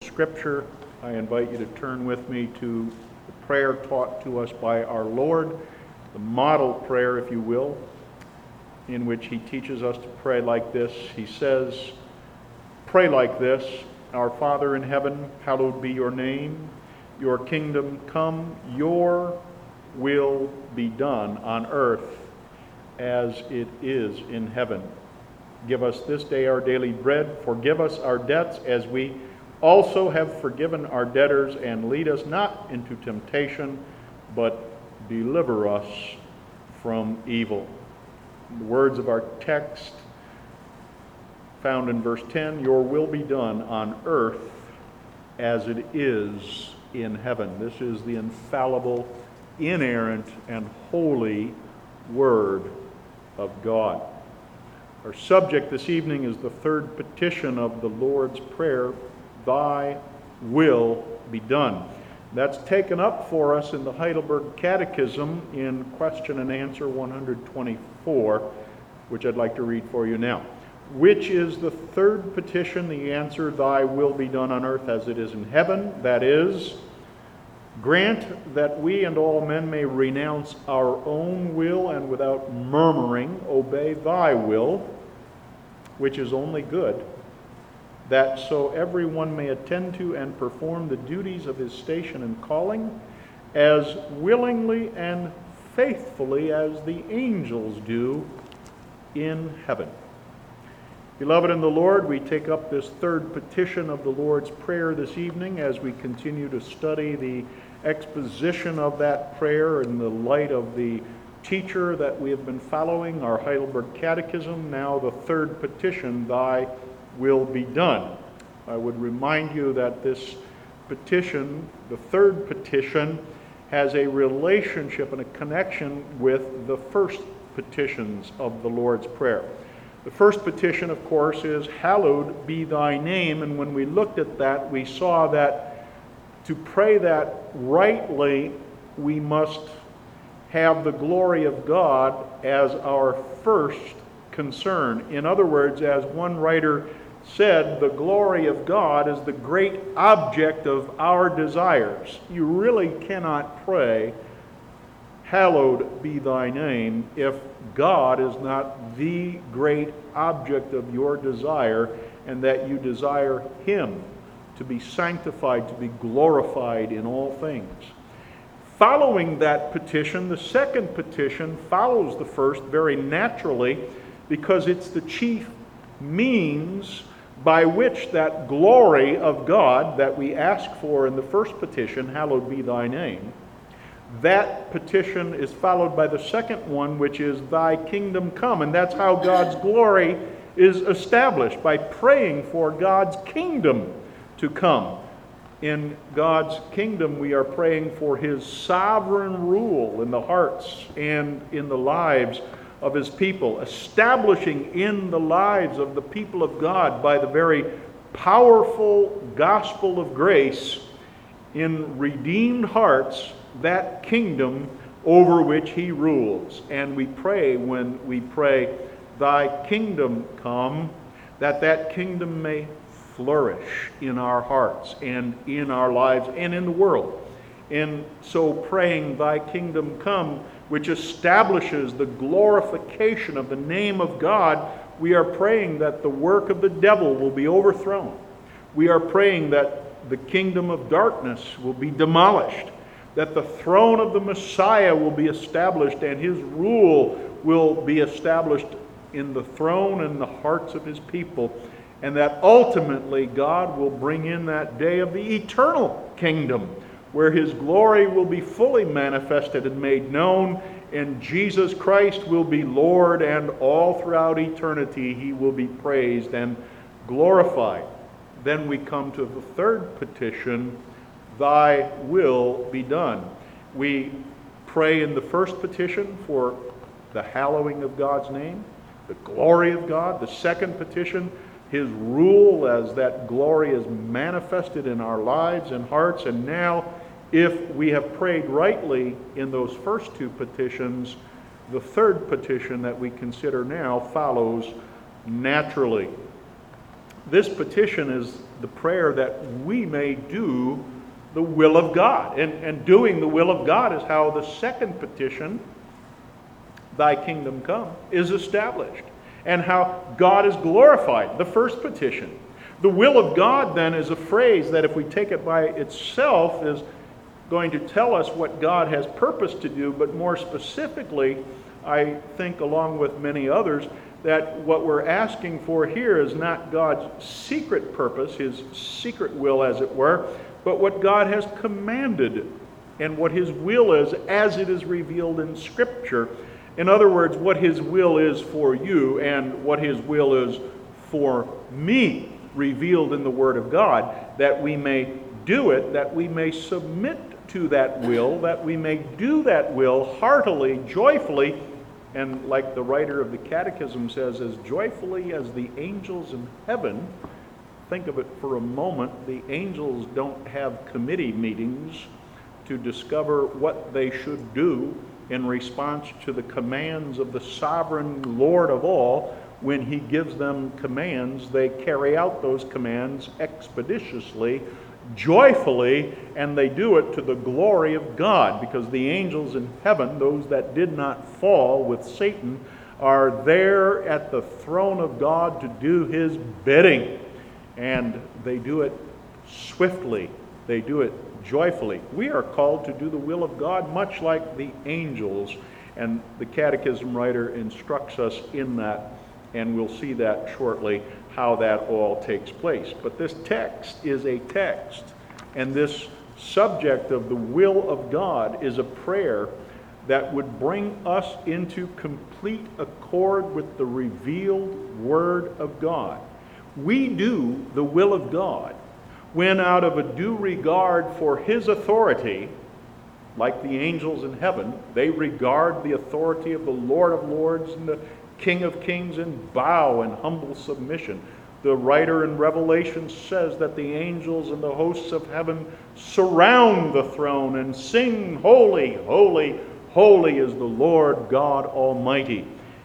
Scripture, I invite you to turn with me to the prayer taught to us by our Lord, the model prayer, if you will, in which he teaches us to pray like this. He says, "Pray like this, Our Father in heaven, hallowed be your name. Your kingdom come, your will be done on earth as it is in heaven. Give us this day our daily bread. Forgive us our debts as we also have forgiven our debtors, and lead us not into temptation, but deliver us from evil." The words of our text found in verse 10, "Your will be done on earth as it is in heaven." This is the infallible, inerrant, and holy Word of God. Our subject this evening is the third petition of the Lord's Prayer, "Thy will be done." That's taken up for us in the Heidelberg Catechism in question and answer 124, which I'd like to read for you now. Which is the third petition? The answer, "Thy will be done on earth as it is in heaven." That is, grant that we and all men may renounce our own will and without murmuring obey thy will, which is only good, that so every one may attend to and perform the duties of his station and calling as willingly and faithfully as the angels do in heaven. Beloved in the Lord, we take up this third petition of the Lord's Prayer this evening as we continue to study the exposition of that prayer in the light of the teacher that we have been following, our Heidelberg Catechism. Now the third petition, "Thy will be done." I would remind you that this petition, the third petition, has a relationship and a connection with the first petitions of the Lord's Prayer. The first petition, of course, is "Hallowed be thy name," and when we looked at that, we saw that to pray that rightly, we must have the glory of God as our first concern. In other words, as one writer said, the glory of God is the great object of our desires. You really cannot pray, "Hallowed be thy name," if God is not the great object of your desire, and that you desire Him to be sanctified, to be glorified in all things. Following that petition, the second petition follows the first very naturally, because it's the chief means by which that glory of God that we ask for in the first petition, "Hallowed be thy name," that petition is followed by the second one, which is "Thy kingdom come." And that's how God's glory is established, by praying for God's kingdom to come. In God's kingdom, we are praying for His sovereign rule in the hearts and in the lives of His people, establishing in the lives of the people of God by the very powerful gospel of grace in redeemed hearts that kingdom over which He rules. And we pray, when we pray, "Thy kingdom come," that kingdom may flourish in our hearts and in our lives and in the world. And so praying, "Thy kingdom come," which establishes the glorification of the name of God, we are praying that the work of the devil will be overthrown. We are praying that the kingdom of darkness will be demolished, that the throne of the Messiah will be established, and His rule will be established in the throne and the hearts of His people, and that ultimately God will bring in that day of the eternal kingdom, where His glory will be fully manifested and made known, and Jesus Christ will be Lord, and all throughout eternity He will be praised and glorified. Then we come to the third petition, "Thy will be done." We pray in the first petition for the hallowing of God's name, the glory of God. The second petition, His rule as that glory is manifested in our lives and hearts. And now, if we have prayed rightly in those first two petitions, the third petition that we consider now follows naturally. This petition is the prayer that we may do the will of God. And doing the will of God is how the second petition, thy kingdom come, is established, and how God is glorified, the first petition. The will of God, then, is a phrase that, if we take it by itself, is going to tell us what God has purposed to do, but more specifically, I think, along with many others, that what we're asking for here is not God's secret purpose, his secret will, as it were, but what God has commanded and what his will is as it is revealed in Scripture. In other words, what his will is for you and what his will is for me, revealed in the Word of God, that we may do it, that we may submit to that will, that we may do that will heartily, joyfully, and like the writer of the Catechism says, as joyfully as the angels in heaven. Think of it for a moment. The angels don't have committee meetings to discover what they should do in response to the commands of the sovereign Lord of all. When he gives them commands, they carry out those commands expeditiously, joyfully, and they do it to the glory of God, because the angels in heaven, those that did not fall with Satan, are there at the throne of God to do his bidding. And they do it swiftly. They do it joyfully. We are called to do the will of God much like the angels, and the Catechism writer instructs us in that, and we'll see that shortly, how that all takes place. But this text is a text, and this subject of the will of God is a prayer that would bring us into complete accord with the revealed Word of God. We do the will of God when, out of a due regard for his authority, like the angels in heaven, they regard the authority of the Lord of Lords and the King of Kings and bow in humble submission. The writer in Revelation says that the angels and the hosts of heaven surround the throne and sing, "Holy, holy, holy is the Lord God Almighty."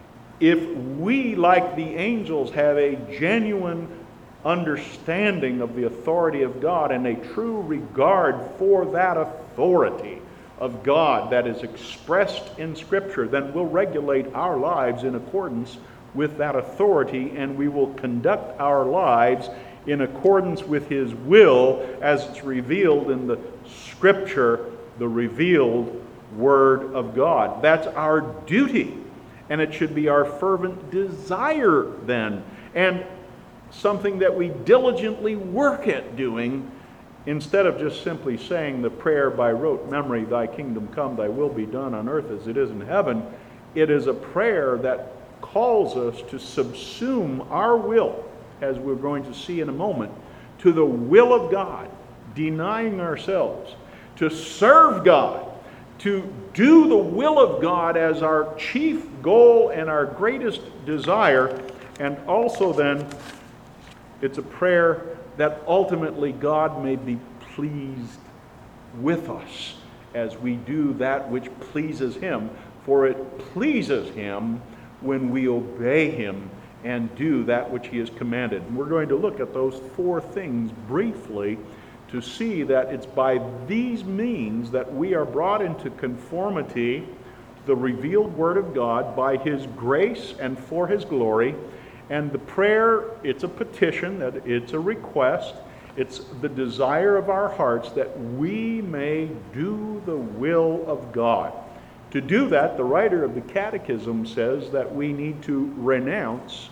If we, like the angels, have a genuine understanding of the authority of God and a true regard for that authority of God that is expressed in Scripture, then we'll regulate our lives in accordance with that authority, and we will conduct our lives in accordance with his will as it's revealed in the Scripture, the revealed Word of God. That's our duty, and it should be our fervent desire then, and something that we diligently work at doing, instead of just simply saying the prayer by rote memory, "Thy kingdom come, thy will be done on earth as it is in heaven." It is a prayer that calls us to subsume our will, as we're going to see in a moment, to the will of God, denying ourselves, to serve God, to do the will of God as our chief goal and our greatest desire. And also then, it's a prayer that ultimately God may be pleased with us as we do that which pleases him, for it pleases him when we obey him and do that which he has commanded. And we're going to look at those four things briefly to see that it's by these means that we are brought into conformity to the revealed Word of God by his grace and for his glory. And the prayer, it's a petition, that it's a request, it's the desire of our hearts that we may do the will of God. To do that, the writer of the Catechism says that we need to renounce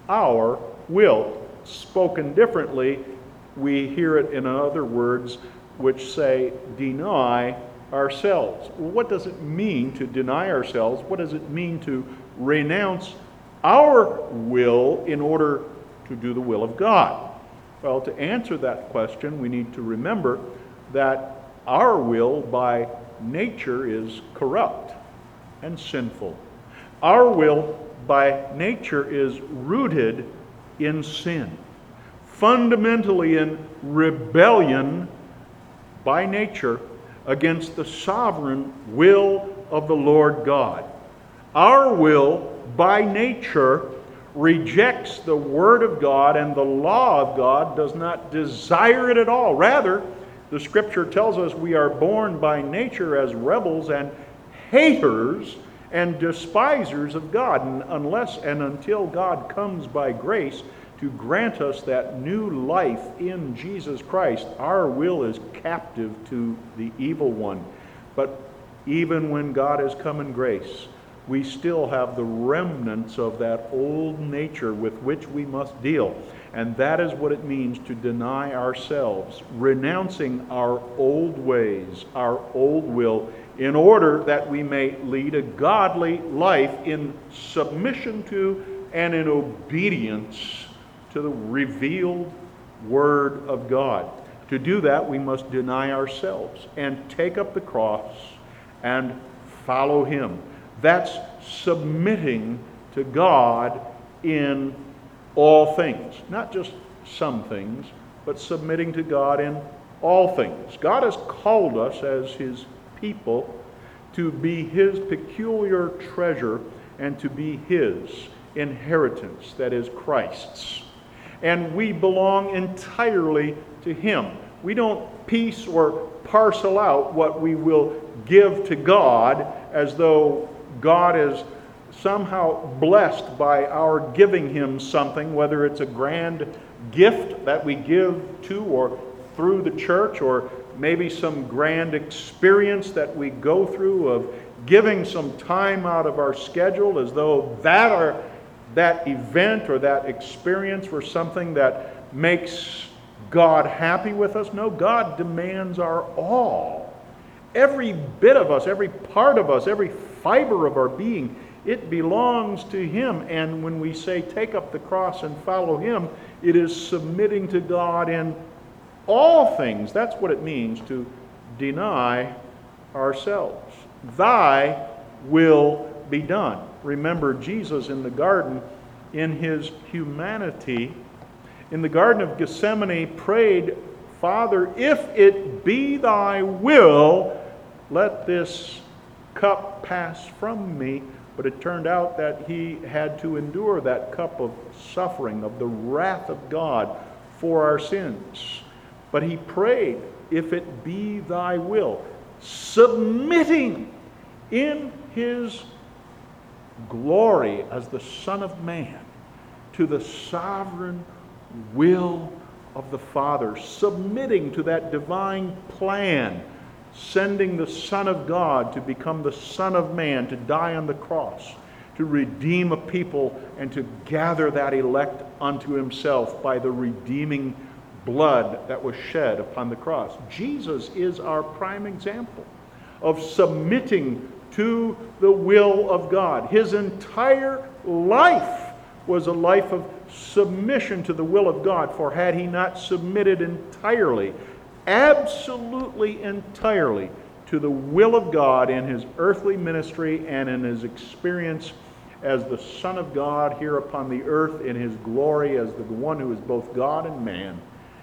our will. Spoken differently, we hear it in other words which say deny ourselves. Well, what does it mean to deny ourselves? What does it mean to renounce our will in order to do the will of God? Well, to answer that question, we need to remember that our will by nature is corrupt and sinful. Our will by nature is rooted in sin, fundamentally in rebellion by nature against the sovereign will of the Lord God. Our will by nature rejects the Word of God and the law of God, does not desire it at all. Rather, the Scripture tells us we are born by nature as rebels and haters and despisers of God. And unless and until God comes by grace to grant us that new life in Jesus Christ, our will is captive to the evil one. But even when God has come in grace, we still have the remnants of that old nature with which we must deal. And that is what it means to deny ourselves, renouncing our old ways, our old will, in order that we may lead a godly life in submission to and in obedience to the revealed Word of God. To do that, we must deny ourselves and take up the cross and follow Him. That's submitting to God in all things. Not just some things, but submitting to God in all things. God has called us as His people to be His peculiar treasure and to be His inheritance, that is Christ's. And we belong entirely to Him. We don't piece or parcel out what we will give to God as though God is somehow blessed by our giving Him something, whether it's a grand gift that we give to or through the church, or maybe some grand experience that we go through of giving some time out of our schedule as though that event or that experience were something that makes God happy with us. No, God demands our all. Every bit of us, every part of us, every fiber of our being, it belongs to Him. And when we say take up the cross and follow Him, it is submitting to God in all things. That's what it means to deny ourselves. Thy will be done. Remember, Jesus in the garden, in His humanity, in the Garden of Gethsemane, prayed, Father, if it be Thy will, let this cup pass from me. But it turned out that He had to endure that cup of suffering, of the wrath of God for our sins. But He prayed, if it be Thy will, submitting in His glory as the Son of Man to the sovereign will of the Father, submitting to that divine plan, sending the Son of God to become the Son of Man, to die on the cross, to redeem a people and to gather that elect unto Himself by the redeeming blood that was shed upon the cross. Jesus is our prime example of submitting to the will of God. His entire life was a life of submission to the will of God, for had He not submitted entirely, absolutely entirely, to the will of God in His earthly ministry and in His experience as the Son of God here upon the earth in His glory as the one who is both God and man,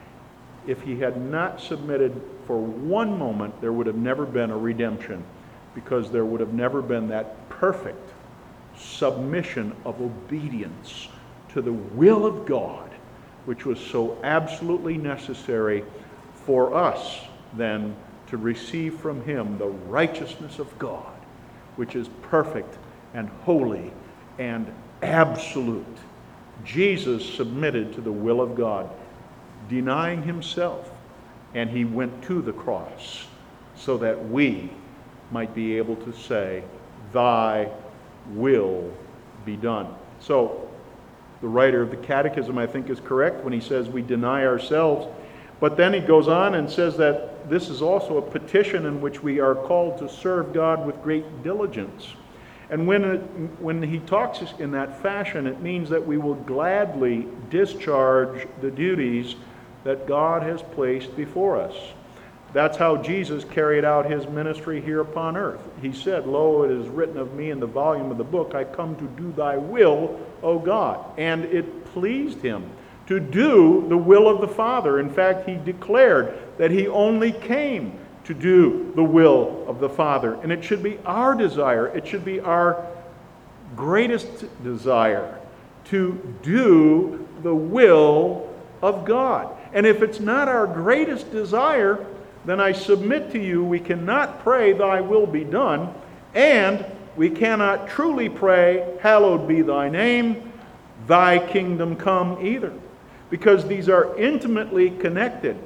if He had not submitted for one moment, there would have never been a redemption, because there would have never been that perfect submission of obedience to the will of God, which was so absolutely necessary for us then to receive from Him the righteousness of God, which is perfect and holy and absolute. Jesus submitted to the will of God, denying Himself, and He went to the cross so that we might be able to say, Thy will be done. So, the writer of the Catechism, I think, is correct when he says we deny ourselves. But then he goes on and says that this is also a petition in which we are called to serve God with great diligence. And when he talks in that fashion, it means that we will gladly discharge the duties that God has placed before us. That's how Jesus carried out His ministry here upon earth. He said, Lo, it is written of me in the volume of the book, I come to do Thy will, O God. And it pleased Him to do the will of the Father. In fact, He declared that He only came to do the will of the Father. And it should be our desire, it should be our greatest desire to do the will of God. And if it's not our greatest desire, then I submit to you, we cannot pray, thy will be done, and we cannot truly pray, hallowed be thy name, thy kingdom come either. Because these are intimately connected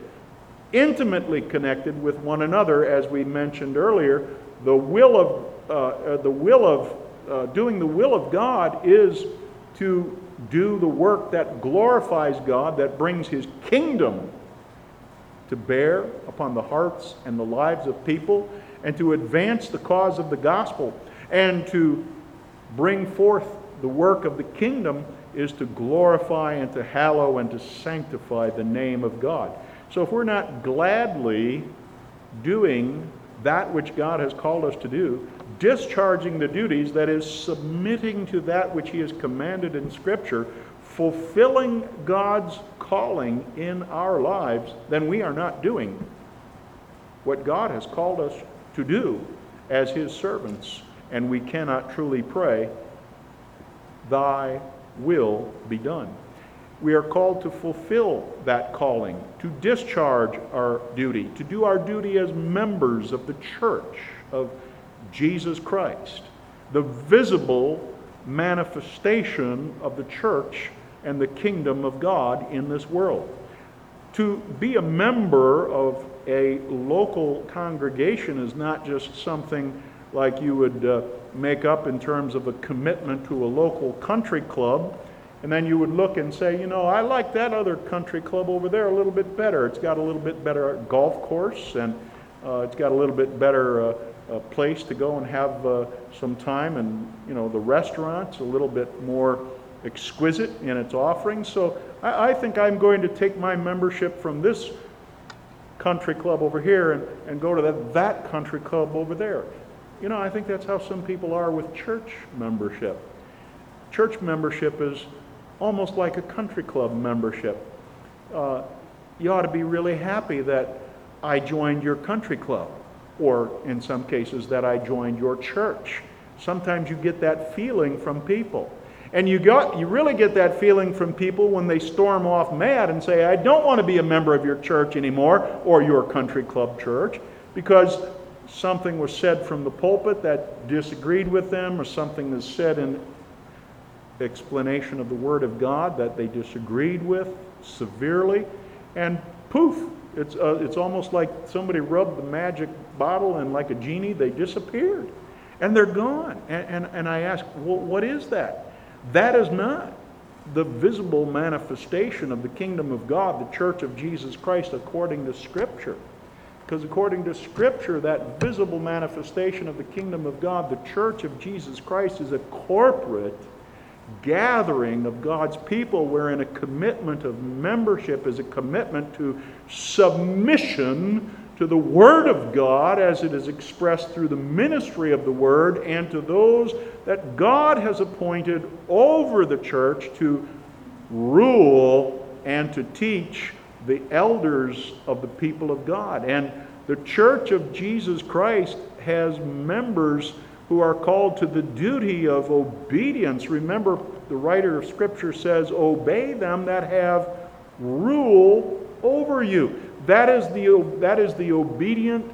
with one another, as we mentioned earlier. Doing the will of God is to do the work that glorifies God, that brings His kingdom to bear upon the hearts and the lives of people, and to advance the cause of the gospel, and to bring forth the work of the kingdom is to glorify and to hallow and to sanctify the name of God. So if we're not gladly doing that which God has called us to do, discharging the duties, that is, submitting to that which He has commanded in Scripture, fulfilling God's calling in our lives, then we are not doing what God has called us to do as His servants, and we cannot truly pray, thy will be done. We are called to fulfill that calling, to discharge our duty, to do our duty as members of the church of Jesus Christ, the visible manifestation of the church and the kingdom of God in this world. To be a member of a local congregation is not just something like you would make up in terms of a commitment to a local country club, and then you would look and say, I like that other country club over there a little bit better. It's got a little bit better golf course, and it's got a little bit better place to go and have some time, and the restaurant's a little bit more exquisite in its offerings. So I think I'm going to take my membership from this country club over here and go to that country club over there. I think that's how some people are with church membership. Church membership is almost like a country club membership. You ought to be really happy that I joined your country club, or in some cases that I joined your church. Sometimes you get that feeling from people. And you really get that feeling from people when they storm off mad and say, I don't want to be a member of your church anymore, or your country club church, because something was said from the pulpit that disagreed with them, or something is said in explanation of the Word of God that they disagreed with severely, and poof, it's almost like somebody rubbed the magic bottle and like a genie, they disappeared. And they're gone. And I ask, well, what is that? That is not the visible manifestation of the kingdom of God, the church of Jesus Christ, according to Scripture. Because according to Scripture, that visible manifestation of the kingdom of God, the church of Jesus Christ, is a corporate gathering of God's people, wherein a commitment of membership is a commitment to submission to the Word of God as it is expressed through the ministry of the Word, and to those that God has appointed over the church to rule and to teach, the elders of the people of God. And the church of Jesus Christ has members who are called to the duty of obedience. Remember, the writer of Scripture says, obey them that have rule over you. That is the obedient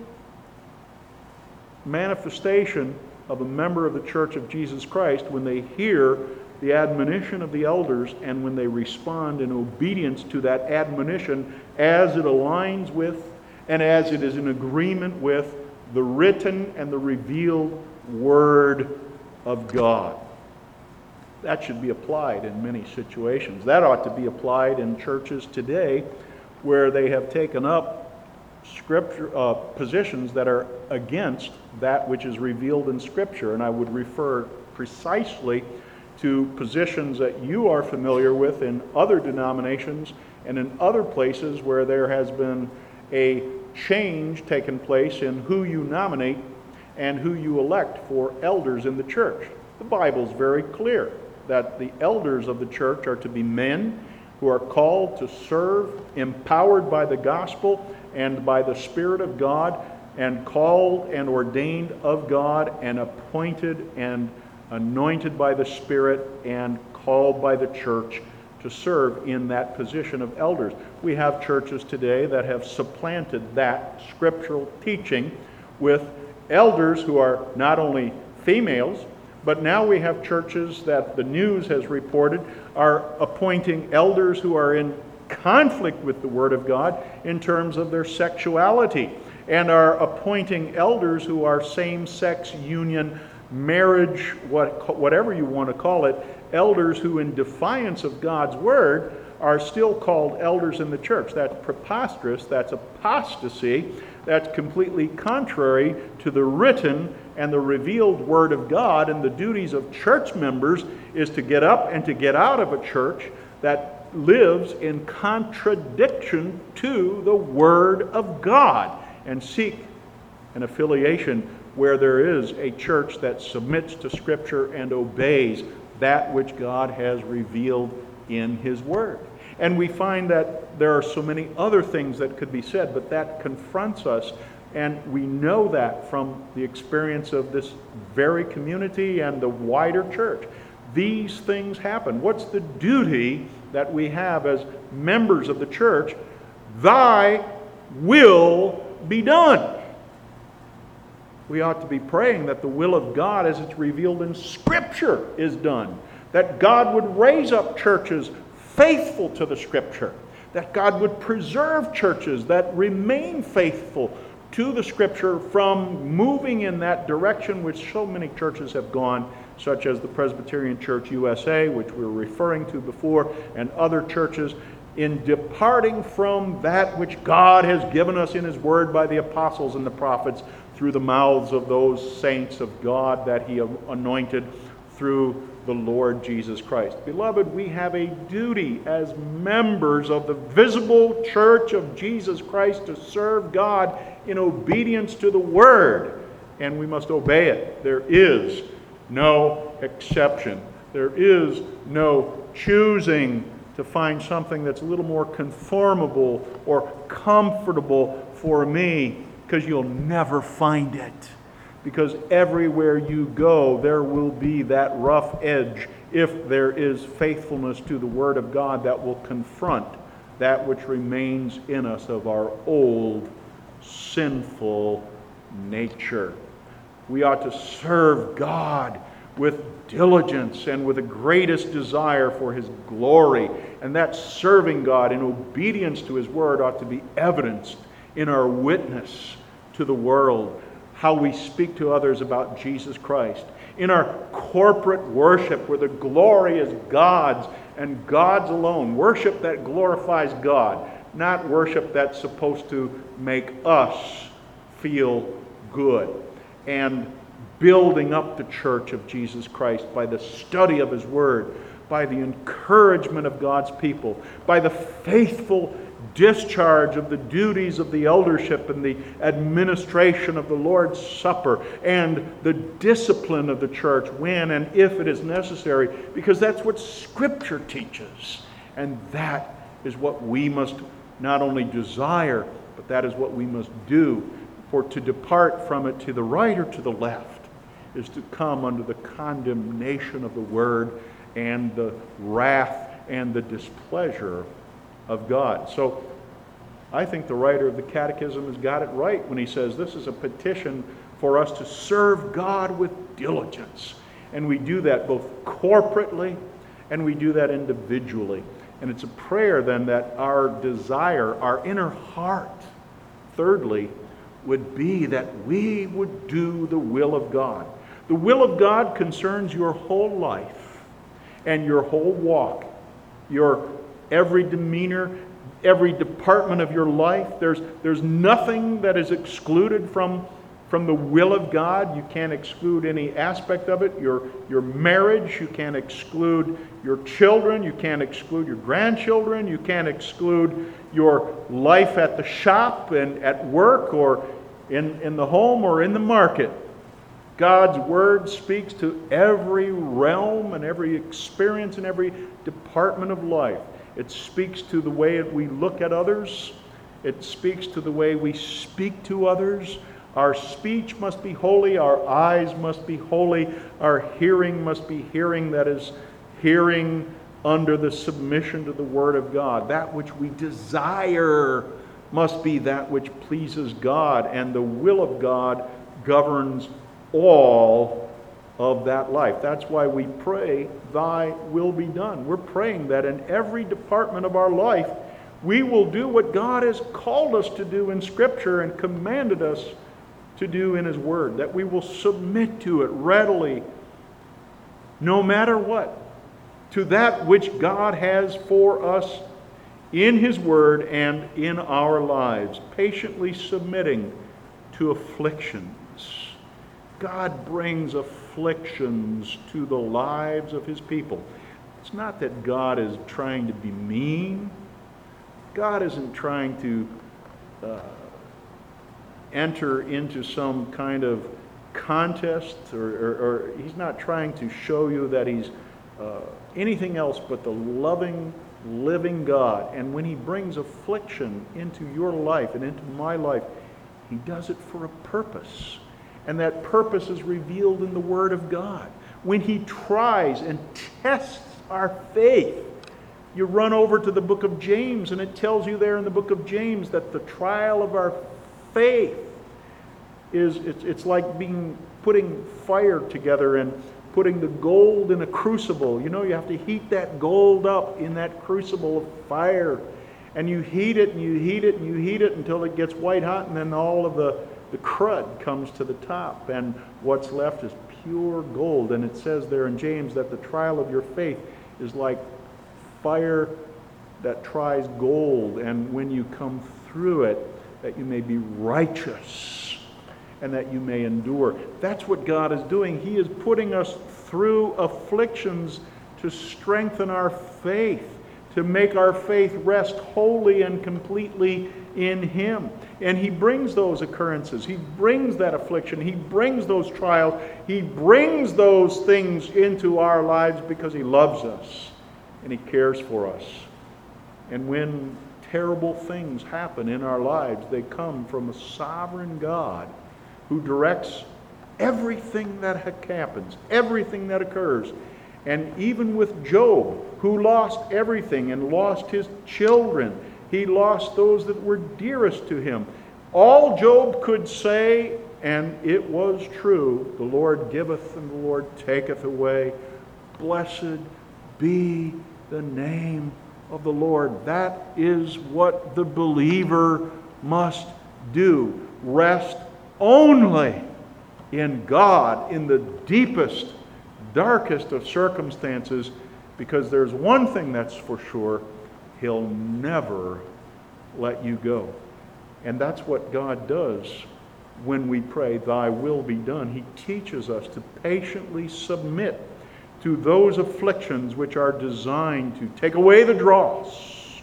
manifestation of a member of the church of Jesus Christ when they hear the admonition of the elders, and when they respond in obedience to that admonition as it aligns with and as it is in agreement with the written and the revealed Word of God. That should be applied in many situations. That ought to be applied in churches today where they have taken up Scripture positions that are against that which is revealed in Scripture. And I would refer precisely to positions that you are familiar with in other denominations and in other places where there has been a change taken place in who you nominate and who you elect for elders in the church. The Bible's very clear that the elders of the church are to be men who are called to serve, empowered by the gospel and by the Spirit of God, and called and ordained of God, and appointed and anointed by the Spirit, and called by the church to serve in that position of elders. We have churches today that have supplanted that scriptural teaching with elders who are not only females, but now we have churches that the news has reported are appointing elders who are in conflict with the Word of God in terms of their sexuality, and are appointing elders who are same-sex union, marriage, whatever you want to call it, elders who in defiance of God's Word are still called elders in the church. That's preposterous, that's apostasy, that's completely contrary to the written and the revealed Word of God, and the duties of church members is to get up and to get out of a church that lives in contradiction to the Word of God, and seek an affiliation where there is a church that submits to Scripture and obeys that which God has revealed in His Word. And we find that there are so many other things that could be said, but that confronts us, and we know that from the experience of this very community and the wider church. These things happen. What's the duty that we have as members of the church? Thy will be done. We ought to be praying that the will of God as it's revealed in Scripture is done. That God would raise up churches faithful to the Scripture. That God would preserve churches that remain faithful to the Scripture from moving in that direction which so many churches have gone, such as the Presbyterian Church USA, which we were referring to before, and other churches, in departing from that which God has given us in His Word by the apostles and the prophets through the mouths of those saints of God that He anointed through the Lord Jesus Christ. Beloved, we have a duty as members of the visible church of Jesus Christ to serve God in obedience to the Word, and we must obey it. There is no exception. There is no choosing to find something that's a little more conformable or comfortable for me, because you'll never find it. Because everywhere you go, there will be that rough edge if there is faithfulness to the Word of God that will confront that which remains in us of our old sinful nature. We ought to serve God with diligence and with the greatest desire for His glory. And that serving God in obedience to His Word ought to be evidenced in our witness to the world, how we speak to others about Jesus Christ, in our corporate worship where the glory is God's and God's alone. Worship that glorifies God, not worship that's supposed to make us feel good. And building up the church of Jesus Christ by the study of His Word, by the encouragement of God's people, by the faithful discharge of the duties of the eldership and the administration of the Lord's Supper and the discipline of the church when and if it is necessary, because that's what Scripture teaches. And that is what we must not only desire, but that is what we must do. For to depart from it to the right or to the left is to come under the condemnation of the Word and the wrath and the displeasure of God. So I think the writer of the Catechism has got it right when he says this is a petition for us to serve God with diligence. And we do that both corporately and we do that individually. And it's a prayer then that our desire, our inner heart, thirdly, would be that we would do the will of God. The will of God concerns your whole life and your whole walk, your every demeanor, every department of your life. There's nothing that is excluded from the will of God. You can't exclude any aspect of it. Your marriage, you can't exclude your children, you can't exclude your grandchildren, you can't exclude your life at the shop and at work or in the home or in the market. God's Word speaks to every realm and every experience and every department of life. It speaks to the way we look at others. It speaks to the way we speak to others. Our speech must be holy. Our eyes must be holy. Our hearing must be hearing that is hearing under the submission to the Word of God. That which we desire must be that which pleases God, and the will of God governs all of that life. That's why we pray, Thy will be done. We're praying that in every department of our life, we will do what God has called us to do in Scripture and commanded us to do in His Word, that we will submit to it readily, no matter what, to that which God has for us in His Word and in our lives, patiently submitting to afflictions. God brings afflictions to the lives of His people. It's not that God is trying to be mean. God isn't trying to enter into some kind of contest, or He's not trying to show you that He's anything else but the loving, living God. And when He brings affliction into your life and into my life, He does it for a purpose. And that purpose is revealed in the Word of God. When He tries and tests our faith, you run over to the book of James, and it tells you there in the book of James that the trial of our faith it's like putting fire together and putting the gold in a crucible. You know, you have to heat that gold up in that crucible of fire. And you heat it, and you heat it, and you heat it until it gets white hot, and then all of the crud comes to the top, and what's left is pure gold. And it says there in James that the trial of your faith is like fire that tries gold, and when you come through it, that you may be righteous and that you may endure. That's what God is doing. He is putting us through afflictions to strengthen our faith, to make our faith rest wholly and completely in Him. And He brings those occurrences. He brings that affliction. He brings those trials. He brings those things into our lives because He loves us and He cares for us. And when terrible things happen in our lives, they come from a sovereign God who directs everything that happens, everything that occurs. And even with Job, who lost everything and lost his children, he lost those that were dearest to him. All Job could say, and it was true, the Lord giveth and the Lord taketh away. Blessed be the name of the Lord. That is what the believer must do. Rest only in God in the deepest, darkest of circumstances, because there's one thing that's for sure: He'll never let you go. And that's what God does when we pray, Thy will be done. He teaches us to patiently submit to those afflictions which are designed to take away the dross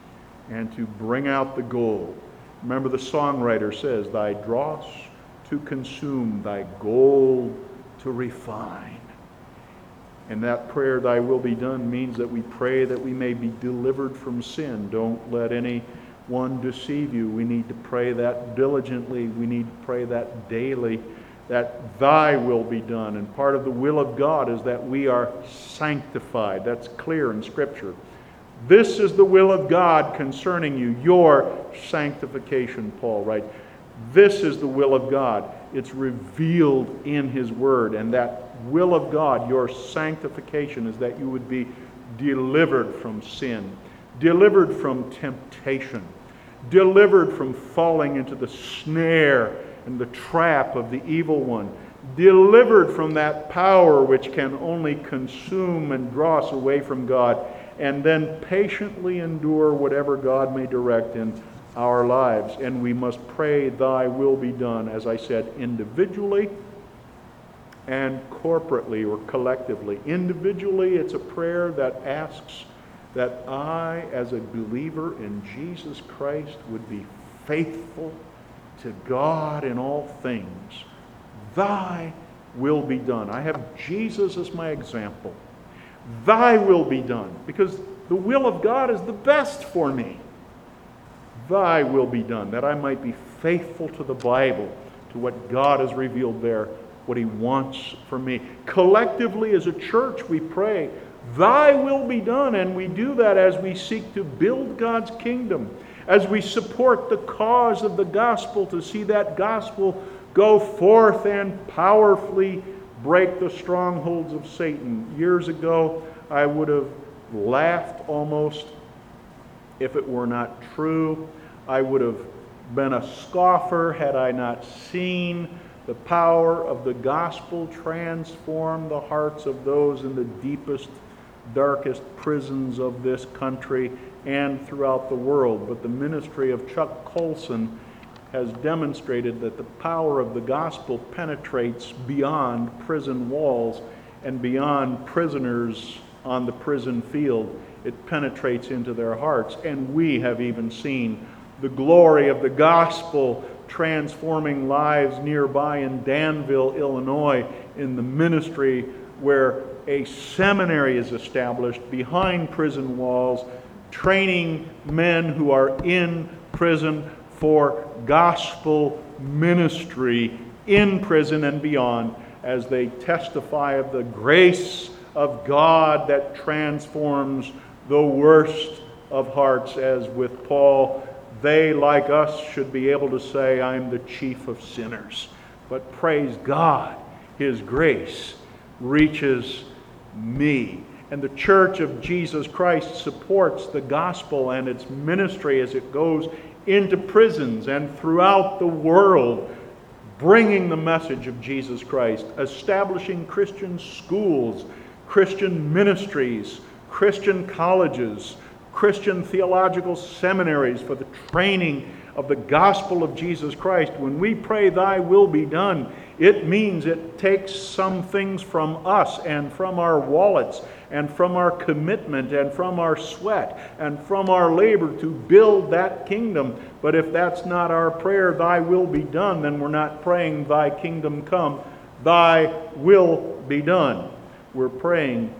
and to bring out the gold. Remember, the songwriter says, Thy dross to consume, Thy gold to refine. And that prayer, Thy will be done, means that we pray that we may be delivered from sin. Don't let anyone deceive you. We need to pray that diligently. We need to pray that daily, that Thy will be done. And part of the will of God is that we are sanctified. That's clear in Scripture. This is the will of God concerning you, your sanctification, Paul writes. This is the will of God. It's revealed in His Word. And that will of God, your sanctification, is that you would be delivered from sin, delivered from temptation, delivered from falling into the snare and the trap of the evil one, delivered from that power which can only consume and draw us away from God, and then patiently endure whatever God may direct in our lives. And we must pray, Thy will be done, as I said, individually and corporately or collectively. Individually, it's a prayer that asks that I, as a believer in Jesus Christ, would be faithful to God in all things. Thy will be done. I have Jesus as my example. Thy will be done, because the will of God is the best for me. Thy will be done, that I might be faithful to the Bible, to what God has revealed there, what He wants for me. Collectively as a church, we pray, Thy will be done. And we do that as we seek to build God's kingdom, as we support the cause of the gospel, to see that gospel go forth and powerfully break the strongholds of Satan. Years ago, I would have laughed almost if it were not true. I would have been a scoffer had I not seen the power of the gospel transform the hearts of those in the deepest, darkest prisons of this country and throughout the world. But the ministry of Chuck Colson has demonstrated that the power of the gospel penetrates beyond prison walls and beyond prisoners on the prison field. It penetrates into their hearts. And we have even seen the glory of the gospel transforming lives nearby in Danville, Illinois, in the ministry where a seminary is established behind prison walls, training men who are in prison for gospel ministry in prison and beyond, as they testify of the grace of God that transforms the worst of hearts. As with Paul, they, like us, should be able to say, I'm the chief of sinners. But praise God, His grace reaches me. And the Church of Jesus Christ supports the gospel and its ministry as it goes into prisons and throughout the world, bringing the message of Jesus Christ, establishing Christian schools, Christian ministries, Christian colleges, Christian theological seminaries for the training of the gospel of Jesus Christ. When we pray, Thy will be done, it means it takes some things from us and from our wallets and from our commitment and from our sweat and from our labor to build that kingdom. But if that's not our prayer, Thy will be done, then we're not praying, Thy kingdom come, Thy will be done. We're praying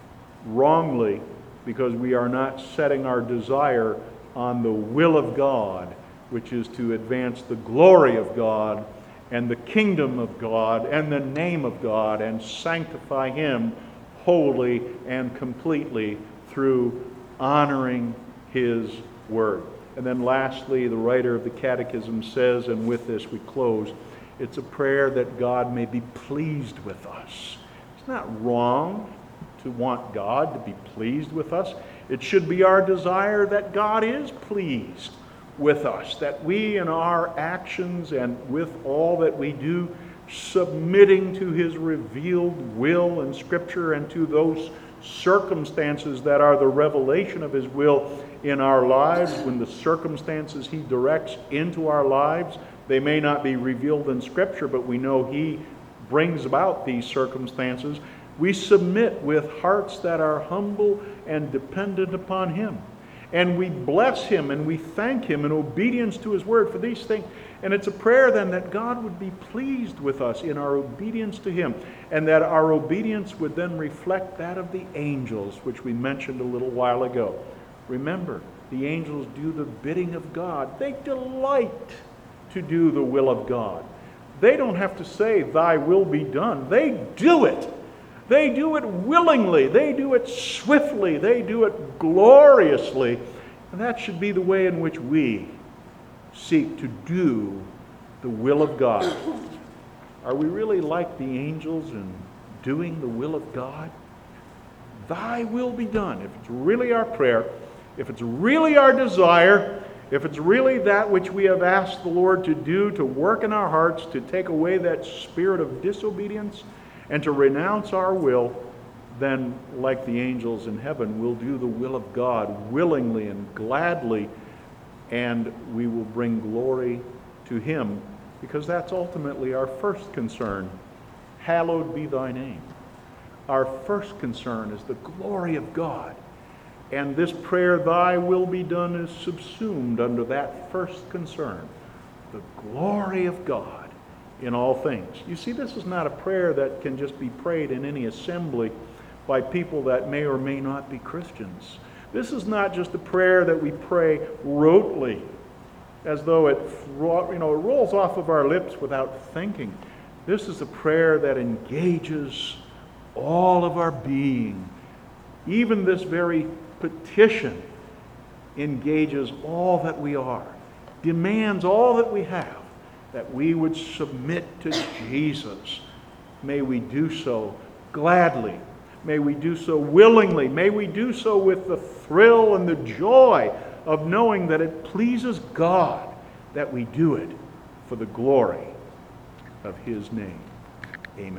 wrongly because we are not setting our desire on the will of God, which is to advance the glory of God and the kingdom of God and the name of God and sanctify Him wholly and completely through honoring His Word. And then lastly, the writer of the Catechism says, and with this we close, it's a prayer that God may be pleased with us. It's not wrong to want God to be pleased with us. It should be our desire that God is pleased with us, that we in our actions and with all that we do, submitting to His revealed will in Scripture and to those circumstances that are the revelation of His will in our lives. When the circumstances He directs into our lives, they may not be revealed in Scripture, but we know He brings about these circumstances. We submit with hearts that are humble and dependent upon Him. And we bless Him and we thank Him in obedience to His Word for these things. And it's a prayer then that God would be pleased with us in our obedience to Him, and that our obedience would then reflect that of the angels, which we mentioned a little while ago. Remember, the angels do the bidding of God. They delight to do the will of God. They don't have to say, Thy will be done. They do it. They do it willingly. They do it swiftly. They do it gloriously. And that should be the way in which we seek to do the will of God. Are we really like the angels in doing the will of God? Thy will be done. If it's really our prayer, if it's really our desire, if it's really that which we have asked the Lord to do, to work in our hearts, to take away that spirit of disobedience, and to renounce our will, then, like the angels in heaven, we'll do the will of God willingly and gladly, and we will bring glory to Him, because that's ultimately our first concern. Hallowed be Thy name. Our first concern is the glory of God. And this prayer, Thy will be done, is subsumed under that first concern, the glory of God in all things. You see, this is not a prayer that can just be prayed in any assembly by people that may or may not be Christians. This is not just a prayer that we pray rotely, as though it rolls off of our lips without thinking. This is a prayer that engages all of our being Even this very petition engages all that we are, demands all that we have, that we would submit to Jesus. May we do so gladly. May we do so willingly. May we do so with the thrill and the joy of knowing that it pleases God that we do it for the glory of His name.